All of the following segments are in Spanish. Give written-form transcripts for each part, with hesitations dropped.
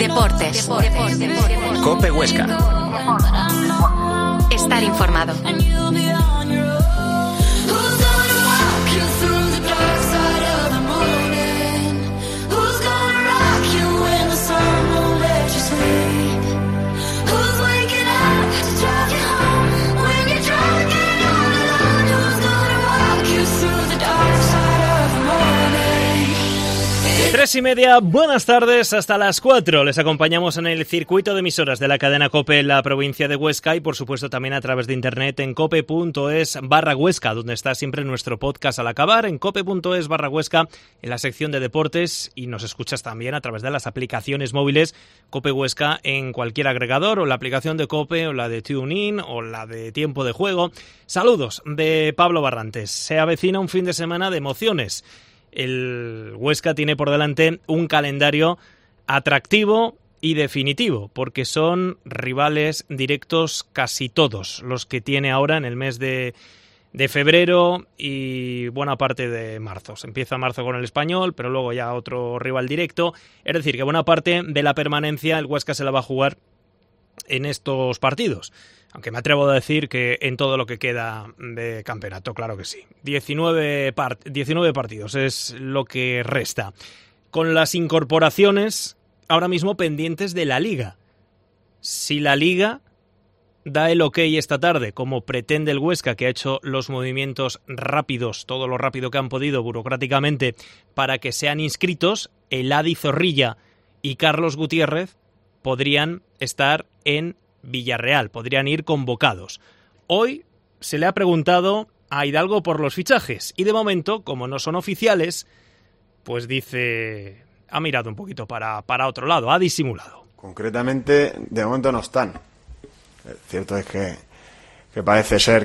Deportes. COPE Huesca. Estar informado. Tres y media, buenas tardes, hasta las 4. Les acompañamos en el circuito de emisoras de la cadena COPE en la provincia de Huesca y por supuesto también a través de internet en cope.es/Huesca, donde está siempre nuestro podcast al acabar, en cope.es/Huesca, en la sección de deportes, y nos escuchas también a través de las aplicaciones móviles COPE Huesca en cualquier agregador, o la aplicación de COPE, o la de TuneIn, o la de Tiempo de Juego. Saludos de Pablo Barrantes. Se avecina un fin de semana de emociones. El Huesca tiene por delante un calendario atractivo y definitivo, porque son rivales directos casi todos los que tiene ahora en el mes de febrero y buena parte de marzo. Se empieza marzo con el Español, pero luego ya otro rival directo. Es decir, que buena parte de la permanencia el Huesca se la va a jugar en estos partidos. Aunque me atrevo a decir que en todo lo que queda de campeonato, claro que sí. 19 partidos es lo que resta. Con las incorporaciones ahora mismo pendientes de la Liga. Si la Liga da el ok esta tarde, como pretende el Huesca, que ha hecho los movimientos rápidos, todo lo rápido que han podido burocráticamente, para que sean inscritos, Eladi Zorrilla y Carlos Gutiérrez podrían estar en Villarreal, podrían ir convocados. Hoy se le ha preguntado a Hidalgo por los fichajes y de momento, como no son oficiales, pues dice, ha mirado un poquito para otro lado, ha disimulado. Concretamente, de momento no están. Cierto es que parece ser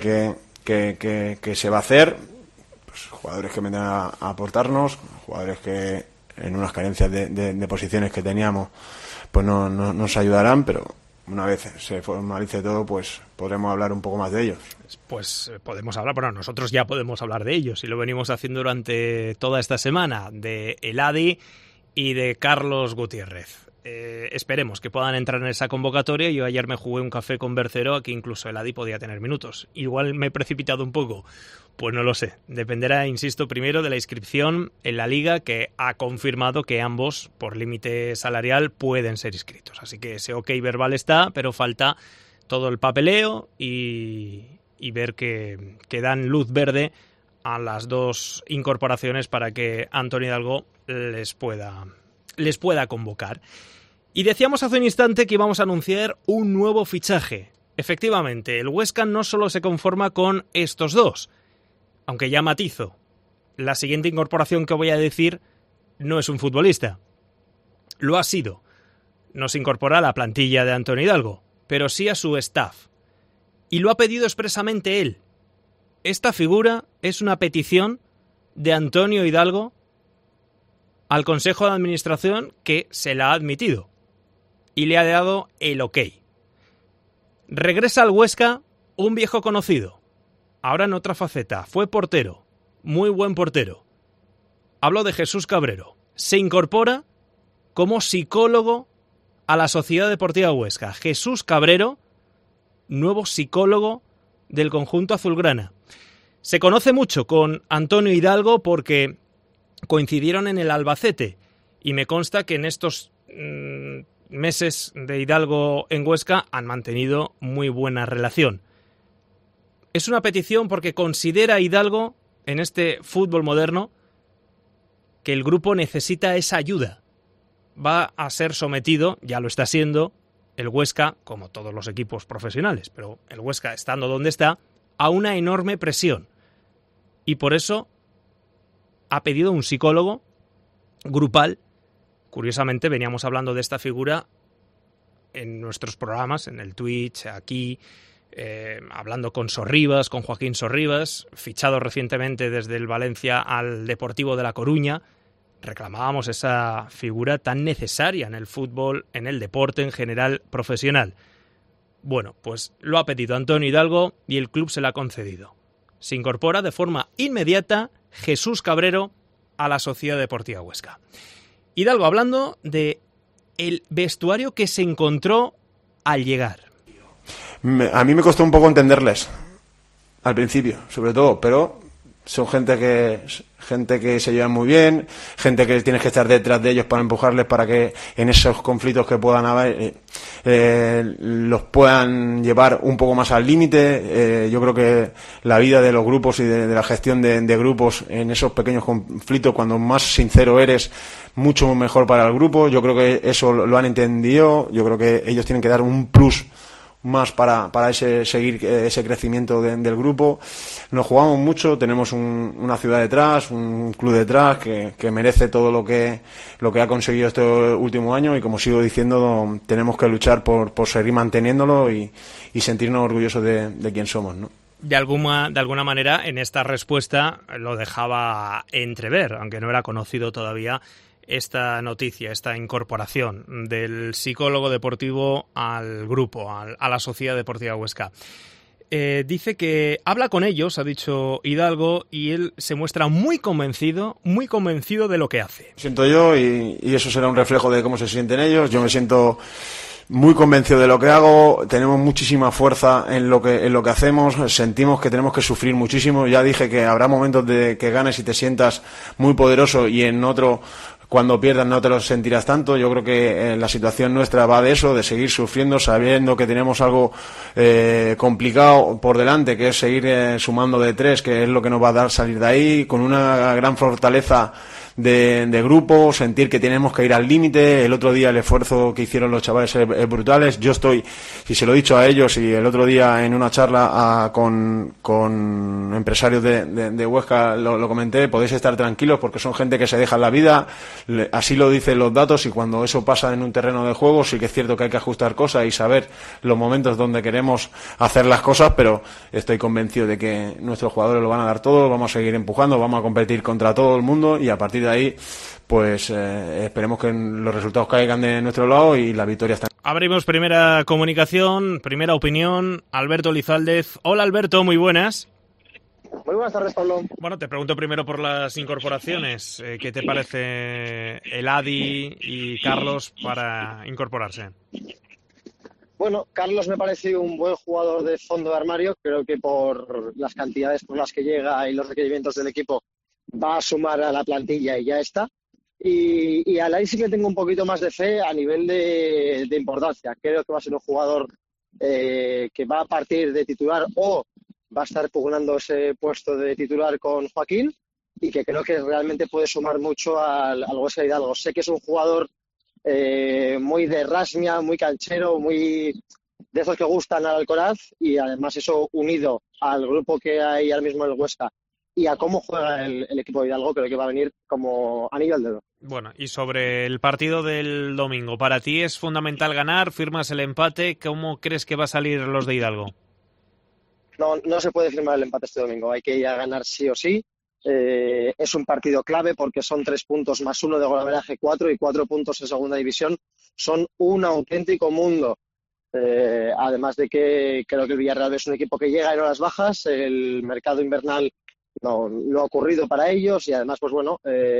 que se va a hacer, pues, jugadores que vendrán a aportarnos, jugadores que en unas carencias de posiciones que teníamos pues no nos ayudarán, pero una vez se formalice todo, pues podremos hablar un poco más de ellos. Pues podemos hablar, bueno, nosotros ya podemos hablar de ellos y lo venimos haciendo durante toda esta semana, de Eladi y de Carlos Gutiérrez. Esperemos que puedan entrar en esa convocatoria. Yo ayer me jugué un café con Bercero, aquí incluso Eladi podía tener minutos. Igual me he precipitado un poco, pues no lo sé. Dependerá, insisto, primero de la inscripción en la Liga, que ha confirmado que ambos, por límite salarial, pueden ser inscritos. Así que ese ok verbal está, pero falta todo el papeleo y ver que dan luz verde a las dos incorporaciones para que Antonio Hidalgo les pueda convocar. Y decíamos hace un instante que íbamos a anunciar un nuevo fichaje. Efectivamente, el Huesca no solo se conforma con estos dos, aunque ya matizo. La siguiente incorporación que voy a decir no es un futbolista. Lo ha sido. No se incorpora a la plantilla de Antonio Hidalgo, pero sí a su staff. Y lo ha pedido expresamente él. Esta figura es una petición de Antonio Hidalgo al Consejo de Administración, que se la ha admitido y le ha dado el ok. Regresa al Huesca un viejo conocido, ahora en otra faceta. Fue portero, muy buen portero. Hablo de Jesús Cabrero. Se incorpora como psicólogo a la Sociedad Deportiva Huesca. Jesús Cabrero, nuevo psicólogo del conjunto azulgrana. Se conoce mucho con Antonio Hidalgo porque coincidieron en el Albacete y me consta que en estos meses de Hidalgo en Huesca han mantenido muy buena relación. Es una petición porque considera Hidalgo, en este fútbol moderno, que el grupo necesita esa ayuda. Va a ser sometido, ya lo está siendo, el Huesca, como todos los equipos profesionales, pero el Huesca, estando donde está, a una enorme presión. Y por eso ha pedido un psicólogo grupal. Curiosamente, veníamos hablando de esta figura en nuestros programas, en el Twitch, aquí, hablando con Sorribas, con Joaquín Sorribas, fichado recientemente desde el Valencia al Deportivo de La Coruña. Reclamábamos esa figura tan necesaria en el fútbol, en el deporte en general profesional. Bueno, pues lo ha pedido Antonio Hidalgo y el club se lo ha concedido. Se incorpora de forma inmediata Jesús Cabrero a la Sociedad Deportiva Huesca. Hidalgo hablando de el vestuario que se encontró al llegar. A mí me costó un poco entenderles al principio, sobre todo, pero son gente que se llevan muy bien, gente que tienes que estar detrás de ellos para empujarles para que en esos conflictos que puedan haber los puedan llevar un poco más al límite. Yo creo que la vida de los grupos y de la gestión de grupos en esos pequeños conflictos, cuando más sincero eres, mucho mejor para el grupo. Yo creo que eso lo han entendido. Yo creo que ellos tienen que dar un plus más para seguir ese crecimiento del grupo. Nos jugamos mucho, tenemos una ciudad detrás, un club detrás que merece todo lo que ha conseguido este último año, y como sigo diciendo, tenemos que luchar por seguir manteniéndolo y sentirnos orgullosos de quién somos, ¿no? De alguna manera, en esta respuesta lo dejaba entrever, aunque no era conocido todavía esta noticia, esta incorporación del psicólogo deportivo al grupo, a la Sociedad Deportiva Huesca. Dice que habla con ellos, ha dicho Hidalgo, y él se muestra muy convencido de lo que hace. Siento yo, y eso será un reflejo de cómo se sienten ellos. Yo me siento muy convencido de lo que hago, tenemos muchísima fuerza en lo que hacemos, sentimos que tenemos que sufrir muchísimo. Ya dije que habrá momentos de que ganes y te sientas muy poderoso, y en otro, cuando pierdas, no te lo sentirás tanto. Yo creo que la situación nuestra va de eso, de seguir sufriendo, sabiendo que tenemos algo complicado por delante, que es seguir sumando de 3, que es lo que nos va a dar salir de ahí, con una gran fortaleza de grupo, sentir que tenemos que ir al límite. El otro día el esfuerzo que hicieron los chavales es brutales. Yo estoy, y se lo he dicho a ellos, y el otro día en una charla con empresarios de Huesca lo comenté, podéis estar tranquilos porque son gente que se deja la vida, así lo dicen los datos, y cuando eso pasa en un terreno de juego sí que es cierto que hay que ajustar cosas y saber los momentos donde queremos hacer las cosas, pero estoy convencido de que nuestros jugadores lo van a dar todo, vamos a seguir empujando, vamos a competir contra todo el mundo, y a partir de ahí pues esperemos que los resultados caigan de nuestro lado y la victoria está. Abrimos primera comunicación, primera opinión. Alberto Lizaldez. Hola Alberto, muy buenas. Muy buenas tardes, Pablo. Bueno, te pregunto primero por las incorporaciones. ¿Qué te parece el Adi y Carlos para incorporarse? Bueno, Carlos me parece un buen jugador de fondo de armario. Creo que por las cantidades por las que llega y los requerimientos del equipo va a sumar a la plantilla y ya está. Y a Lai sí que tengo un poquito más de fe a nivel de importancia. Creo que va a ser un jugador que va a partir de titular o va a estar pugnando ese puesto de titular con Joaquín, y que creo que realmente puede sumar mucho al Huesca Hidalgo. Sé que es un jugador muy de rasmia, muy canchero, muy de esos que gustan al Alcoraz, y además eso unido al grupo que hay ahora mismo en el Huesca y a cómo juega el equipo de Hidalgo, creo que va a venir como anillo al dedo. Bueno, y sobre el partido del domingo, ¿para ti es fundamental ganar? ¿Firmas el empate? ¿Cómo crees que va a salir los de Hidalgo? No se puede firmar el empate este domingo, hay que ir a ganar sí o sí. Es un partido clave porque son 3 puntos más 1 de golaveraje 4, y 4 puntos en segunda división son un auténtico mundo. Además de que creo que el Villarreal es un equipo que llega en horas bajas, el mercado invernal no ha ocurrido para ellos, y además pues bueno,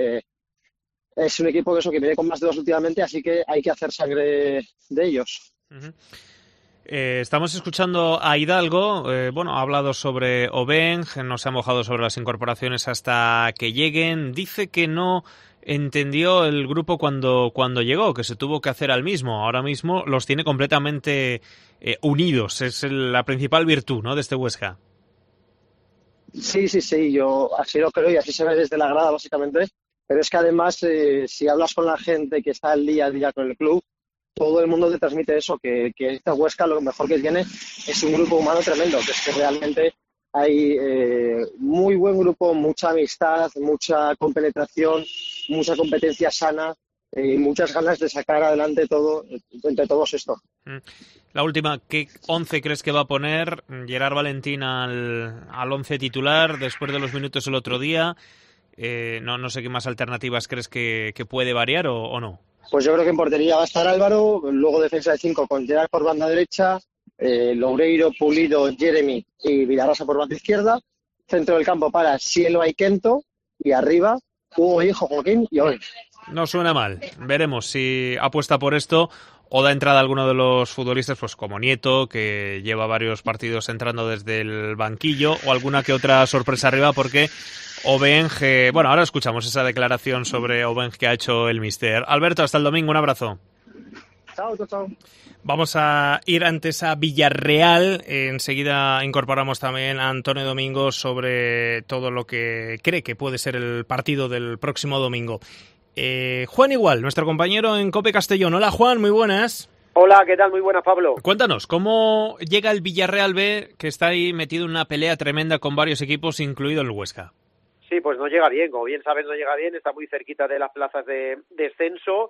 es un equipo que viene con más de 2 últimamente, así que hay que hacer sangre de ellos. Uh-huh. Estamos escuchando a Hidalgo, ha hablado sobre Obeng, no se ha mojado sobre las incorporaciones hasta que lleguen. Dice que no entendió el grupo cuando llegó, que se tuvo que hacer al mismo. Ahora mismo los tiene completamente unidos, es la principal virtud, ¿no?, de este Huesca. Sí, yo así lo creo y así se ve desde la grada básicamente, pero es que además si hablas con la gente que está al día a día con el club, todo el mundo te transmite eso, que esta Huesca lo mejor que tiene es un grupo humano tremendo, que es que realmente hay muy buen grupo, mucha amistad, mucha compenetración, mucha competencia sana, y muchas ganas de sacar adelante todo entre todos esto. La última, ¿qué 11 crees que va a poner Gerard Valentín al 11 titular después de los minutos el otro día? No sé qué más alternativas crees que puede variar o no. Pues yo creo que en portería va a estar Álvaro, luego defensa de 5 con Gerard por banda derecha, Loureiro, Pulido, Jeremy y Villarrasa por banda izquierda, centro del campo para Cielo y Kento, y arriba Hugo, Hijo, Joaquín y Owen. No suena mal. Veremos si apuesta por esto o da entrada a alguno de los futbolistas, pues como Nieto, que lleva varios partidos entrando desde el banquillo, o alguna que otra sorpresa arriba, porque Obeng... Bueno, ahora escuchamos esa declaración sobre Obeng que ha hecho el míster. Alberto, hasta el domingo, un abrazo. Chao. Vamos a ir antes a Villarreal. Enseguida incorporamos también a Antonio Domingo sobre todo lo que cree que puede ser el partido del próximo domingo. Juan Igual, nuestro compañero en COPE Castellón. Hola Juan, muy buenas. Hola, ¿qué tal? Muy buenas, Pablo. Cuéntanos, ¿cómo llega el Villarreal B, que está ahí metido en una pelea tremenda con varios equipos, incluido el Huesca? Sí, pues no llega bien, como bien sabes, no llega bien, está muy cerquita de las plazas de descenso.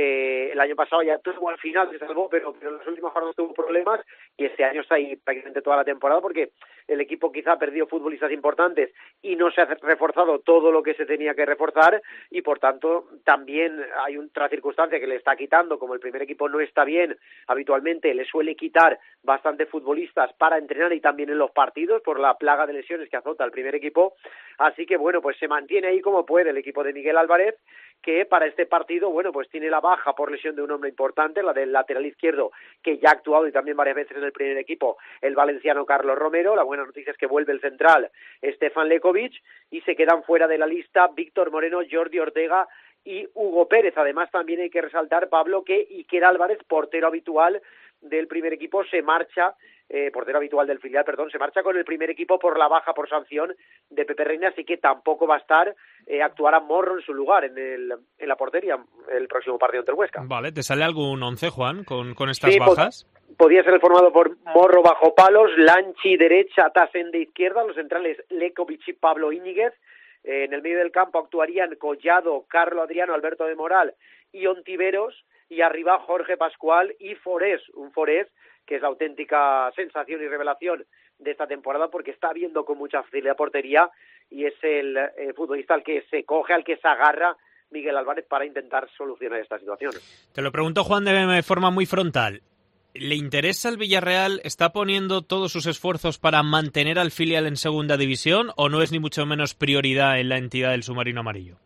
El año pasado ya tuvo al final, se salvó, pero en las últimas jornadas tuvo problemas y este año está ahí prácticamente toda la temporada porque el equipo quizá ha perdido futbolistas importantes y no se ha reforzado todo lo que se tenía que reforzar y por tanto también hay otra circunstancia que le está quitando, como el primer equipo no está bien, habitualmente le suele quitar bastante futbolistas para entrenar y también en los partidos por la plaga de lesiones que azota el primer equipo, así que bueno, pues se mantiene ahí como puede el equipo de Miguel Álvarez, que para este partido, bueno, pues tiene la baja por lesión de un hombre importante, la del lateral izquierdo, que ya ha actuado y también varias veces en el primer equipo, el valenciano Carlos Romero. La buena noticia es que vuelve el central Stefan Lekovic y se quedan fuera de la lista Víctor Moreno, Jordi Ortega y Hugo Pérez. Además, también hay que resaltar, Pablo, que Iker Álvarez, portero habitual del primer equipo, se marcha, portero habitual del filial, perdón, se marcha con el primer equipo por la baja por sanción de Pepe Reina, así que tampoco va a estar, actuará Morro en su lugar en la portería el próximo partido ante el Huesca. Vale, ¿te sale algún once, Juan, con estas bajas? Podía ser formado por Morro bajo palos, Lanchi derecha, Tassen de izquierda, los centrales Lekovic y Pablo Íñiguez. En el medio del campo actuarían Collado, Carlo Adriano, Alberto de Moral y Ontiveros, y arriba Jorge Pascual y Forés, un Forés que es la auténtica sensación y revelación de esta temporada porque está viendo con mucha facilidad portería y es el futbolista al que se coge, al que se agarra Miguel Álvarez para intentar solucionar esta situación. Te lo pregunto, Juan, de forma muy frontal. ¿Le interesa al Villarreal? ¿Está poniendo todos sus esfuerzos para mantener al filial en segunda división o no es ni mucho menos prioridad en la entidad del submarino amarillo?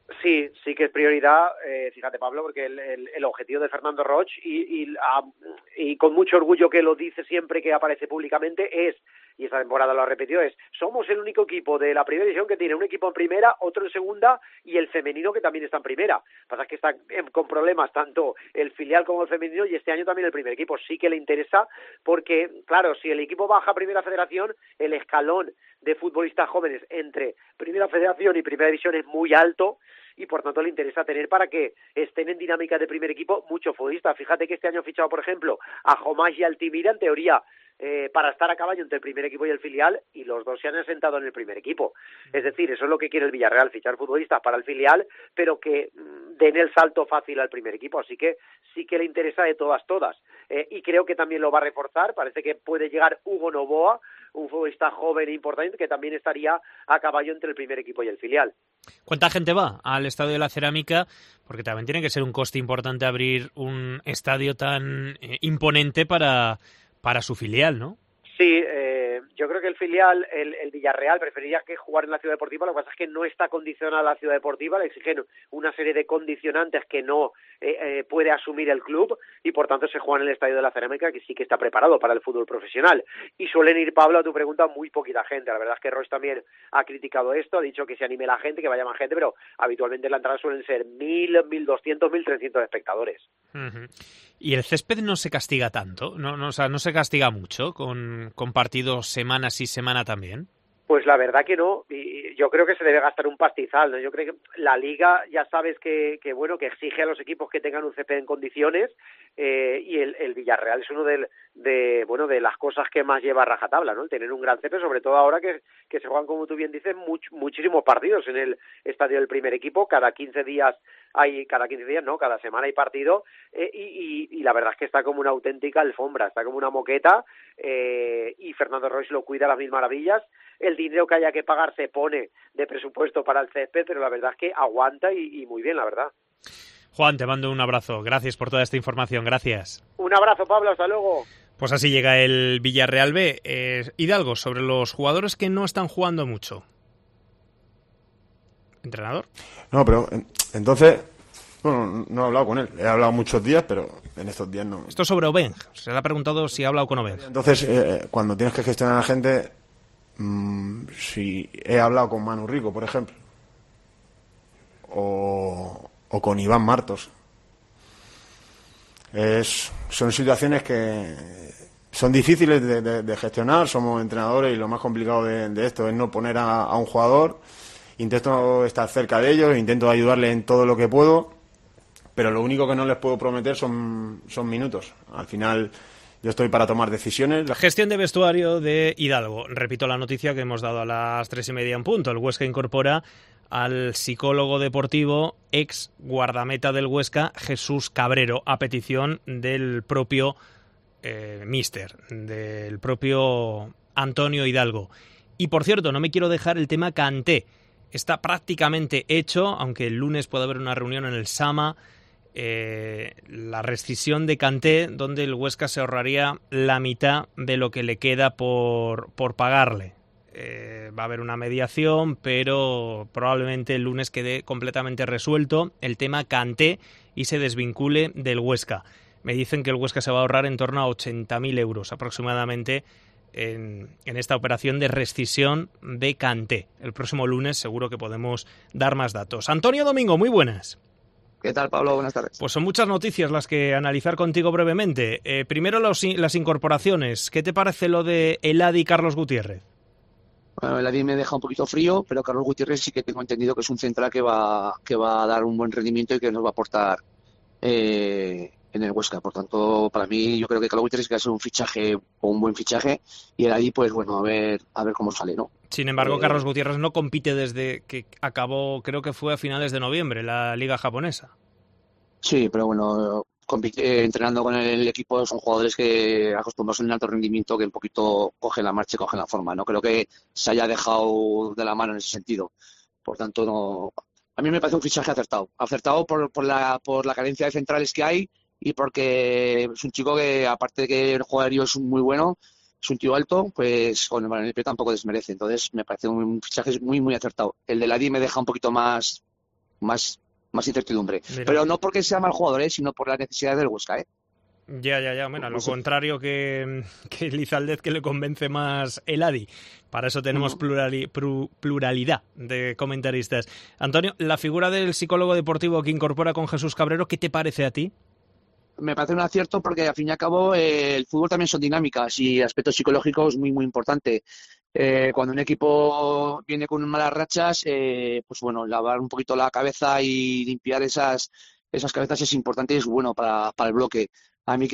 Sí que es prioridad, fíjate Pablo, porque el objetivo de Fernando Roig y con mucho orgullo que lo dice siempre que aparece públicamente es, y esta temporada lo ha repetido, somos el único equipo de la primera división que tiene un equipo en primera, otro en segunda y el femenino que también está en primera. Pasa que está con problemas tanto el filial como el femenino y este año también el primer equipo. Sí que le interesa porque, claro, si el equipo baja a primera federación, el escalón de futbolistas jóvenes entre primera federación y primera división es muy alto y por tanto le interesa tener para que estén en dinámica de primer equipo muchos futbolistas. Fíjate que este año ha fichado, por ejemplo, a Jomás y Altimira, en teoría, para estar a caballo entre el primer equipo y el filial, y los dos se han asentado en el primer equipo. Es decir, eso es lo que quiere el Villarreal, fichar futbolistas para el filial, pero que den el salto fácil al primer equipo. Así que sí que le interesa de todas. Y creo que también lo va a reforzar. Parece que puede llegar Hugo Novoa, un futbolista joven e importante, que también estaría a caballo entre el primer equipo y el filial. ¿Cuánta gente va al Estadio de la Cerámica? Porque también tiene que ser un coste importante abrir un estadio tan imponente para su filial, ¿no? Sí, yo creo que el filial, el Villarreal, preferiría que jugar en la Ciudad Deportiva. Lo que pasa es que no está condicionada a la Ciudad Deportiva, le exigen una serie de condicionantes que no puede asumir el club y por tanto se juega en el Estadio de la Cerámica, que sí que está preparado para el fútbol profesional. Y suelen ir, Pablo, a tu pregunta, muy poquita gente. La verdad es que Roig también ha criticado esto, ha dicho que se anime la gente, que vaya más gente, pero habitualmente en la entrada suelen ser 1.000, 1.200, 1.300 espectadores. Uh-huh. ¿Y el césped no se castiga tanto? O sea, ¿no se castiga mucho con partidos semana sí, semana también? Pues la verdad que no, y yo creo que se debe gastar un pastizal, ¿no? Yo creo que la Liga ya sabes que bueno, que exige a los equipos que tengan un césped en condiciones, y el Villarreal es uno de las cosas que más lleva a rajatabla, ¿no? El tener un gran césped, sobre todo ahora que se juegan, como tú bien dices, muchísimos partidos en el estadio del primer equipo, cada semana hay partido, y la verdad es que está como una auténtica alfombra, está como una moqueta, y Fernando Roig lo cuida a las mil maravillas. El dinero que haya que pagar se pone de presupuesto para el césped, pero la verdad es que aguanta y muy bien, la verdad. Juan, te mando un abrazo. Gracias por toda esta información. Gracias. Un abrazo, Pablo. Hasta luego. Pues así llega el Villarreal B. Hidalgo, sobre los jugadores que no están jugando mucho. ¿Entrenador? No, pero entonces Bueno, no he hablado con él. He hablado muchos días, pero en estos días no. Esto sobre Obeng. Se le ha preguntado si ha hablado con Obeng. Entonces, cuando tienes que gestionar a la gente, si he hablado con Manu Rico, por ejemplo, o con Iván Martos, son situaciones que son difíciles de gestionar. Somos entrenadores y lo más complicado de esto es no poner a un jugador. Intento estar cerca de ellos, intento ayudarles en todo lo que puedo, pero lo único que no les puedo prometer son minutos. Al final yo estoy para tomar decisiones. La gestión de vestuario de Hidalgo. Repito la noticia que hemos dado a las 3:30 en punto. El Huesca incorpora al psicólogo deportivo, ex guardameta del Huesca, Jesús Cabrero, a petición del propio míster, del propio Antonio Hidalgo. Y por cierto, no me quiero dejar el tema Kanté. Está prácticamente hecho, aunque el lunes puede haber una reunión en el Sama, la rescisión de Kanté, donde el Huesca se ahorraría la mitad de lo que le queda por pagarle. Va a haber una mediación, pero probablemente el lunes quede completamente resuelto el tema Kanté y se desvincule del Huesca. Me dicen que el Huesca se va a ahorrar en torno a 80.000 euros aproximadamente en esta operación de rescisión de Kanté. El próximo lunes seguro que podemos dar más datos. Antonio Domingo, muy buenas. ¿Qué tal, Pablo? Buenas tardes. Pues son muchas noticias las que analizar contigo brevemente. Primero las incorporaciones. ¿Qué te parece lo de Eladi y Carlos Gutiérrez? Bueno, Eladi me deja un poquito frío, pero Carlos Gutiérrez sí que tengo entendido que es un central que va a dar un buen rendimiento y que nos va a aportar en el Huesca. Por tanto, para mí, yo creo que Carlos Gutiérrez va a ser un fichaje o un buen fichaje, y Eladi, pues bueno, a ver cómo sale, ¿no? Sin embargo, Carlos Gutiérrez no compite desde que acabó, creo que fue a finales de noviembre, la liga japonesa. Sí, pero bueno, entrenando con el equipo son jugadores que acostumbrados en alto rendimiento, que un poquito cogen la marcha y cogen la forma. No creo que se haya dejado de la mano en ese sentido. Por tanto, no. A mí me parece un fichaje acertado por la carencia de centrales que hay, y porque es un chico que, aparte de que el jugador es muy bueno, es un tío alto, pues con el balón en el pie tampoco desmerece. Entonces me parece un fichaje muy, muy acertado. El de Eladi me deja un poquito más incertidumbre. Mira. Pero no porque sea mal jugador, sino por las necesidades del Huesca, Ya. Bueno, a lo contrario que Lizaldez, que le convence más Eladi. Para eso tenemos pluralidad de comentaristas. Antonio, la figura del psicólogo deportivo que incorpora con Jesús Cabrero, ¿qué te parece a ti? Me parece un acierto porque, al fin y al cabo, el fútbol también son dinámicas y aspectos psicológicos muy, muy importante. Cuando un equipo viene con malas rachas, pues bueno, lavar un poquito la cabeza y limpiar esas cabezas es importante y es bueno para el bloque. A mí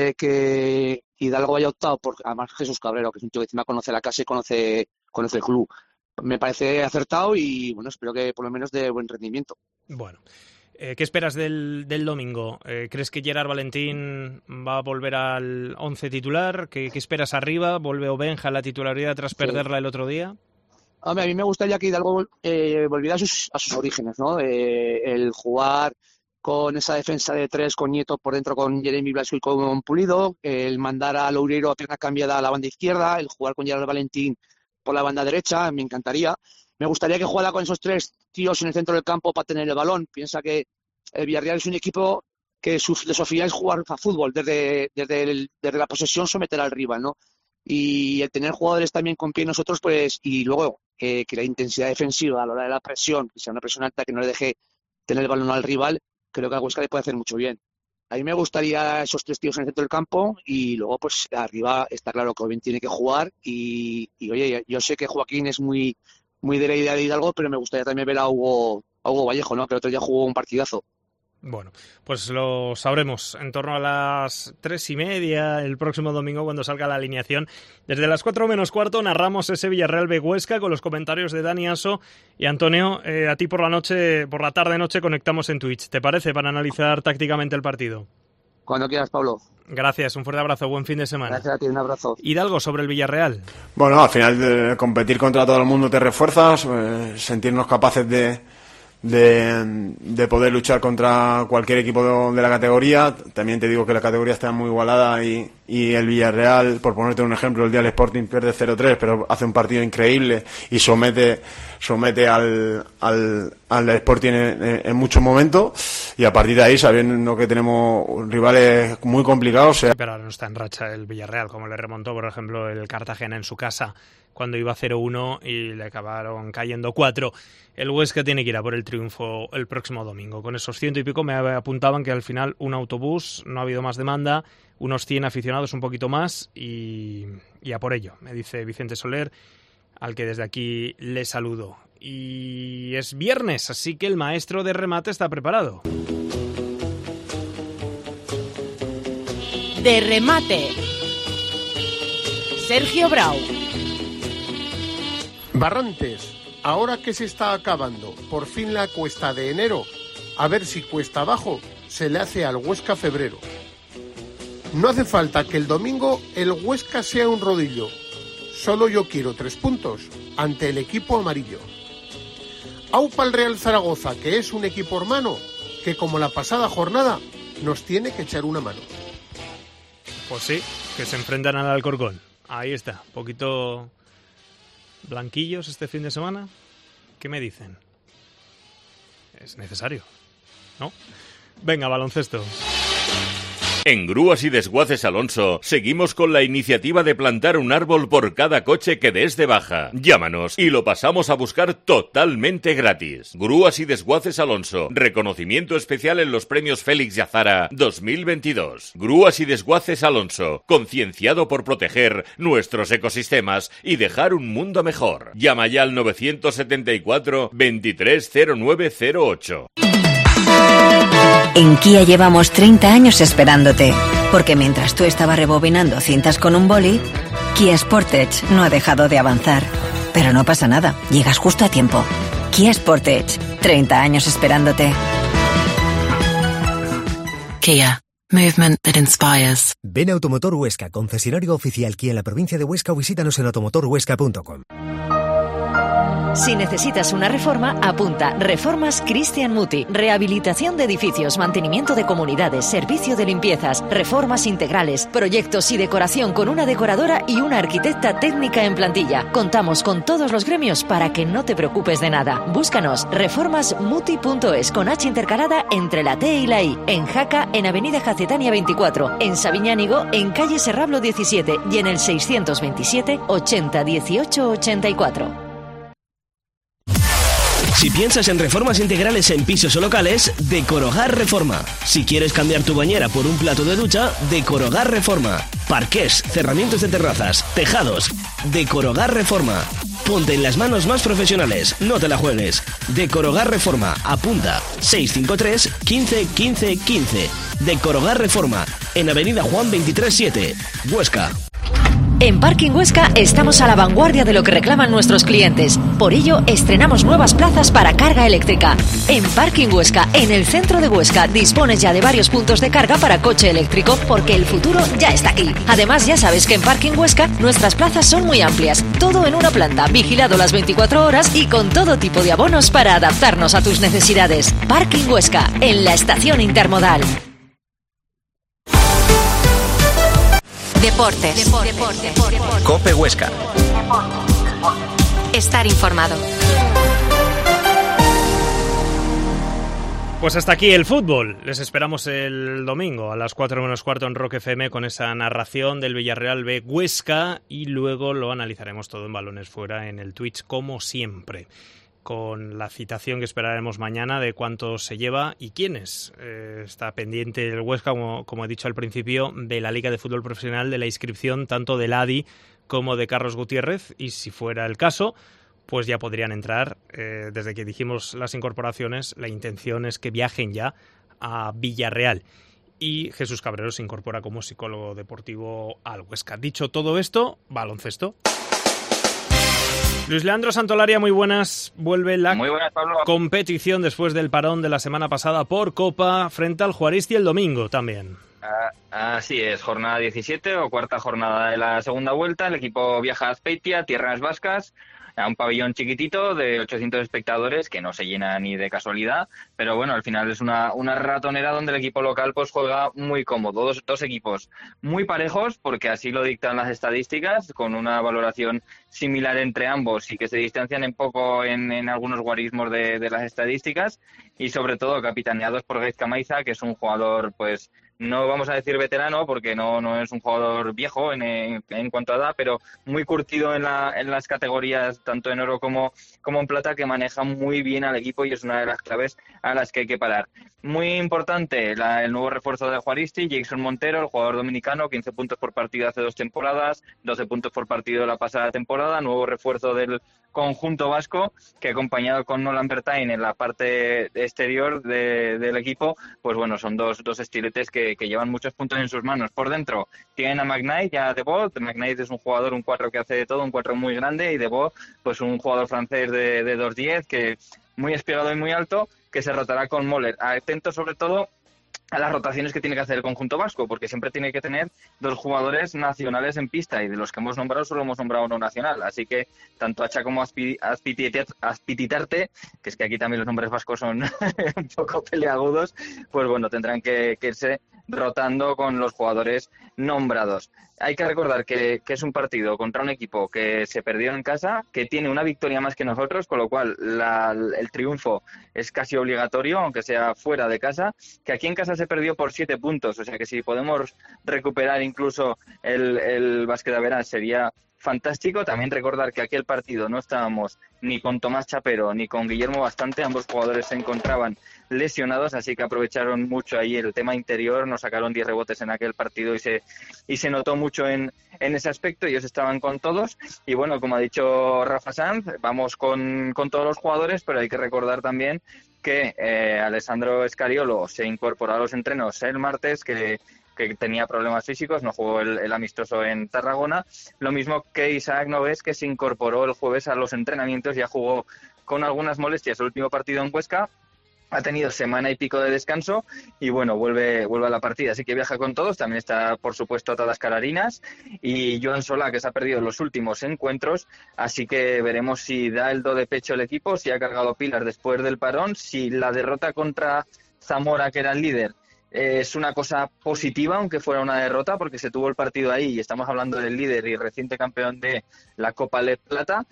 que Hidalgo haya optado por, además, Jesús Cabrero, que es un tío que encima conoce la casa y conoce el club, me parece acertado y bueno, espero que por lo menos de buen rendimiento. Bueno. ¿Qué esperas del domingo? ¿Crees que Gerard Valentín va a volver al 11 titular? ¿Qué esperas arriba? ¿Vuelve Obenja a la titularidad tras perderla el otro día? Hombre, a mí me gustaría que Hidalgo volviera a sus orígenes, ¿no? El jugar con esa defensa de tres, con Nieto por dentro, con Jeremy Blasco y con Pulido, el mandar a Loureiro a pierna cambiada a la banda izquierda, el jugar con Gerard Valentín por la banda derecha, me encantaría. Me gustaría que jugara con esos tres tíos en el centro del campo para tener el balón. Piensa que el Villarreal es un equipo que su filosofía es jugar a fútbol, desde la posesión someter al rival, ¿no? Y el tener jugadores también con pie nosotros, pues, y luego que la intensidad defensiva a la hora de la presión, que sea una presión alta, que no le deje tener el balón al rival, creo que a Huesca le puede hacer mucho bien. A mí me gustaría esos tres tíos en el centro del campo, y luego pues arriba está claro que Oben tiene que jugar y oye, yo sé que Joaquín es muy de la idea de Hidalgo, pero me gustaría también ver a Hugo Vallejo, ¿no? Que el otro día jugó un partidazo. Bueno, pues lo sabremos en torno a las 3:30 el próximo domingo, cuando salga la alineación. Desde las 4 menos cuarto narramos ese Villarreal B Huesca con los comentarios de Dani Aso y Antonio. A ti por la tarde-noche conectamos en Twitch. ¿Te parece, para analizar tácticamente el partido? Cuando quieras, Pablo. Gracias, un fuerte abrazo, buen fin de semana. Gracias a ti, un abrazo. Hidalgo, sobre el Villarreal. Bueno, al final de competir contra todo el mundo te refuerzas, sentirnos capaces de poder luchar contra cualquier equipo de la categoría. También te digo que la categoría está muy igualada y y el Villarreal, por ponerte un ejemplo, el día del Sporting pierde 0-3, pero hace un partido increíble y somete al Sporting en muchos momentos, y a partir de ahí, sabiendo que tenemos rivales muy complicados... Pero ahora no está en racha el Villarreal, como le remontó, por ejemplo, el Cartagena en su casa, cuando iba 0-1 y le acabaron cayendo 4. El Huesca tiene que ir a por el triunfo el próximo domingo. Con esos 100 y pico me apuntaban que al final un autobús, no ha habido más demanda, unos 100 aficionados, un poquito más, y a por ello, me dice Vicente Soler, al que desde aquí le saludo. Y es viernes, así que el maestro de remate está preparado. De remate, Sergio Brau. Barrantes, ahora que se está acabando por fin la cuesta de enero, a ver si cuesta abajo se le hace al Huesca febrero. No hace falta que el domingo el Huesca sea un rodillo. Solo yo quiero 3 puntos ante el equipo amarillo. Aupa el Real Zaragoza, que es un equipo hermano, que como la pasada jornada nos tiene que echar una mano. Pues sí, que se enfrentan al Alcorcón. Ahí está, poquito blanquillos este fin de semana. ¿Qué me dicen? Es necesario, ¿no? Venga, baloncesto. En Grúas y Desguaces Alonso seguimos con la iniciativa de plantar un árbol por cada coche que des de baja. Llámanos y lo pasamos a buscar totalmente gratis. Grúas y Desguaces Alonso, reconocimiento especial en los premios Félix y Azara 2022. Grúas y Desguaces Alonso, concienciado por proteger nuestros ecosistemas y dejar un mundo mejor. Llama ya al 974 230908. En Kia llevamos 30 años esperándote, porque mientras tú estabas rebobinando cintas con un boli, Kia Sportage no ha dejado de avanzar. Pero no pasa nada, llegas justo a tiempo. Kia Sportage, 30 años esperándote. Kia, movement that inspires. Ven a Automotor Huesca, concesionario oficial Kia en la provincia de Huesca, o visítanos en automotorhuesca.com. Si necesitas una reforma, apunta Reformas Cristian Muti. Rehabilitación de edificios, mantenimiento de comunidades, servicio de limpiezas, reformas integrales, proyectos y decoración con una decoradora y una arquitecta técnica en plantilla. Contamos con todos los gremios para que no te preocupes de nada. Búscanos reformasmuti.es con H intercalada entre la T y la I. En Jaca, en Avenida Jacetania 24. En Sabiñánigo, en calle Serrablo 17 y en el 627 80 18 84. Si piensas en reformas integrales en pisos o locales, Decorogar Reforma. Si quieres cambiar tu bañera por un plato de ducha, Decorogar Reforma. Parqués, cerramientos de terrazas, tejados. Decorogar Reforma. Ponte en las manos más profesionales, no te la juegues. Decorogar Reforma, apunta 653 15 15 15. Decorogar Reforma, en Avenida Juan 23-7, Huesca. En Parking Huesca estamos a la vanguardia de lo que reclaman nuestros clientes. Por ello, estrenamos nuevas plazas para carga eléctrica. En Parking Huesca, en el centro de Huesca, dispones ya de varios puntos de carga para coche eléctrico, porque el futuro ya está aquí. Además, ya sabes que en Parking Huesca nuestras plazas son muy amplias. Todo en una planta, vigilado las 24 horas y con todo tipo de abonos para adaptarnos a tus necesidades. Parking Huesca, en la estación intermodal. Deportes. COPE Huesca. Estar informado. Pues hasta aquí el fútbol. Les esperamos el domingo a las 4:15 en Rock FM con esa narración del Villarreal B Huesca, y luego lo analizaremos todo en Balones Fuera en el Twitch como siempre, con la citación que esperaremos mañana de cuánto se lleva y quiénes. Está pendiente el Huesca, como he dicho al principio, de la Liga de Fútbol Profesional, de la inscripción tanto del ADI como de Carlos Gutiérrez, y si fuera el caso, pues ya podrían entrar. Desde que dijimos las incorporaciones, la intención es que viajen ya a Villarreal. Y Jesús Cabrero se incorpora como psicólogo deportivo al Huesca. Dicho todo esto, baloncesto. Luis Leandro Santolaria, muy buenas. Vuelve la competición después del parón de la semana pasada por Copa frente al Juaristi el domingo también. Así es, jornada 17 o cuarta jornada de la segunda vuelta. El equipo viaja a Azpeitia, tierras vascas, a un pabellón chiquitito de 800 espectadores que no se llena ni de casualidad, pero bueno, al final es una ratonera donde el equipo local pues juega muy cómodo, dos equipos muy parejos porque así lo dictan las estadísticas, con una valoración similar entre ambos y que se distancian en poco en algunos guarismos de las estadísticas, y sobre todo capitaneados por Gaizka Maiza, que es un jugador, pues no vamos a decir veterano porque no es un jugador viejo en cuanto a edad, pero muy curtido en las categorías tanto en oro como en plata, que maneja muy bien al equipo y es una de las claves a las que hay que parar. Muy importante el nuevo refuerzo de Juaristi, Jason Montero, el jugador dominicano, 15 puntos por partido hace 2 temporadas, 12 puntos por partido la pasada temporada, nuevo refuerzo del conjunto vasco, que acompañado con Nolan Bertain en la parte exterior del equipo, pues bueno, son dos estiletes que llevan muchos puntos en sus manos. Por dentro tienen a McKnight y a Debord. McKnight es un jugador, un 4 que hace de todo, un 4 muy grande, y Debord, pues un jugador francés de 2'10", que muy espiado y muy alto, que se rotará con Moller. Atento sobre todo a las rotaciones que tiene que hacer el conjunto vasco, porque siempre tiene que tener 2 jugadores nacionales en pista, y de los que hemos nombrado solo hemos nombrado uno nacional, así que tanto Hacha como Azpititarte, que es que aquí también los nombres vascos son un poco peleagudos, pues bueno, tendrán que irse rotando con los jugadores nombrados. Hay que recordar que es un partido contra un equipo que se perdió en casa, que tiene una victoria más que nosotros, con lo cual el triunfo es casi obligatorio, aunque sea fuera de casa, que aquí en casa se perdió por 7 puntos, o sea que si podemos recuperar incluso el Básquet Average sería fantástico. También recordar que aquel partido no estábamos ni con Tomás Chapero ni con Guillermo Bastante, ambos jugadores se encontraban lesionados, así que aprovecharon mucho ahí el tema interior, nos sacaron 10 rebotes en aquel partido y se notó mucho en ese aspecto. Ellos estaban con todos y bueno, como ha dicho Rafa Sanz, vamos con todos los jugadores, pero hay que recordar también que Alessandro Scariolo se incorporó a los entrenos el martes, que tenía problemas físicos, no jugó el amistoso en Tarragona, lo mismo que Isaac Noves, que se incorporó el jueves a los entrenamientos, ya jugó con algunas molestias el último partido en Huesca, ha tenido semana y pico de descanso y bueno, vuelve a la partida, así que viaja con todos. También está, por supuesto, Tadas Cararinas y Joan Solá, que se ha perdido los últimos encuentros, así que veremos si da el do de pecho el equipo, si ha cargado pilas después del parón, si la derrota contra Zamora, que era el líder, es una cosa positiva, aunque fuera una derrota, porque se tuvo el partido ahí y estamos hablando del líder y reciente campeón de la Copa LED Plata,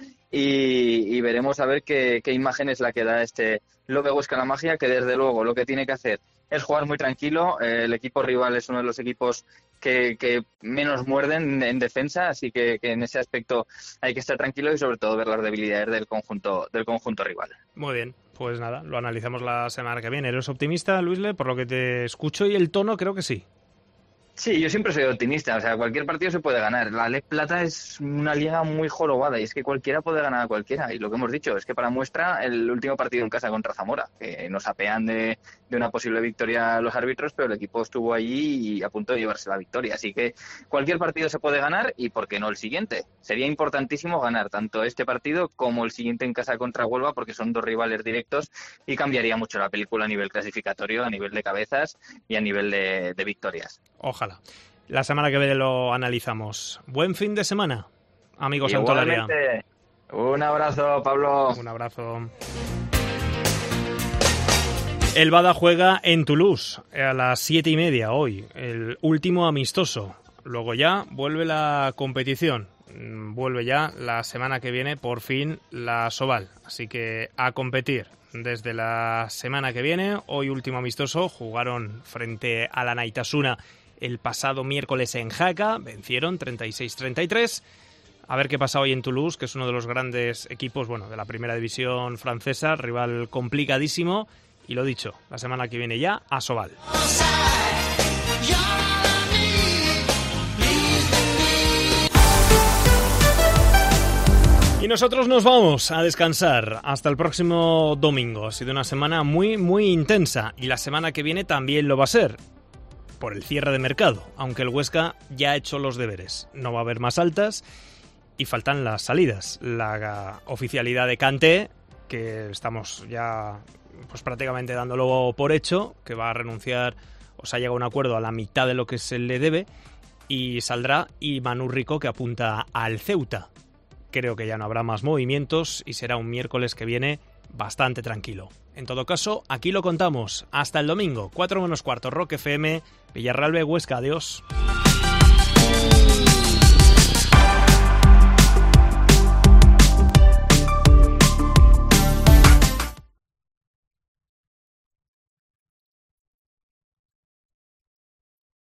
y veremos a ver qué imagen es la que da este Lobe Huesca La Magia, que desde luego lo que tiene que hacer es jugar muy tranquilo. El equipo rival es uno de los equipos que menos muerden en defensa, así que en ese aspecto hay que estar tranquilo y sobre todo ver las debilidades del conjunto rival. Muy bien, pues nada, lo analizamos la semana que viene. ¿Eres optimista, Luisle? Por lo que te escucho y el tono, creo que sí. Sí, yo siempre soy optimista, o sea, cualquier partido se puede ganar. La LED Plata es una liga muy jorobada y es que cualquiera puede ganar a cualquiera. Y lo que hemos dicho es que para muestra el último partido en casa contra Zamora, que nos apean de una posible victoria a los árbitros, pero el equipo estuvo allí y a punto de llevarse la victoria. Así que cualquier partido se puede ganar y ¿por qué no el siguiente? Sería importantísimo ganar tanto este partido como el siguiente en casa contra Huelva, porque son 2 rivales directos y cambiaría mucho la película a nivel clasificatorio, a nivel de cabezas y a nivel de victorias. Ojalá. La semana que viene lo analizamos. Buen fin de semana, amigos Santolaria. Un abrazo, Pablo. Un abrazo. El Bada juega en Toulouse a las 7:30 hoy, el último amistoso. Luego ya vuelve la competición. Vuelve ya la semana que viene, por fin, la Sobal. Así que a competir desde la semana que viene. Hoy último amistoso. Jugaron frente a la Naitasuna el pasado miércoles en Jaca, vencieron 36-33. A ver qué pasa hoy en Toulouse, que es uno de los grandes equipos, bueno, de la primera división francesa, rival complicadísimo. Y lo dicho, la semana que viene ya a Sobal. Y nosotros nos vamos a descansar hasta el próximo domingo. Ha sido una semana muy, muy intensa y la semana que viene también lo va a ser, por el cierre de mercado, aunque el Huesca ya ha hecho los deberes. No va a haber más altas y faltan las salidas. La oficialidad de Kanté, que estamos ya pues prácticamente dándolo por hecho, que va a renunciar, o se ha llegado a un acuerdo a la mitad de lo que se le debe, y saldrá, y Manu Rico, que apunta al Ceuta. creo que ya no habrá más movimientos y será un miércoles que viene bastante tranquilo. En todo caso, aquí lo contamos. Hasta el domingo, 4 menos cuarto, Rock FM, Villarreal B, Huesca. Adiós.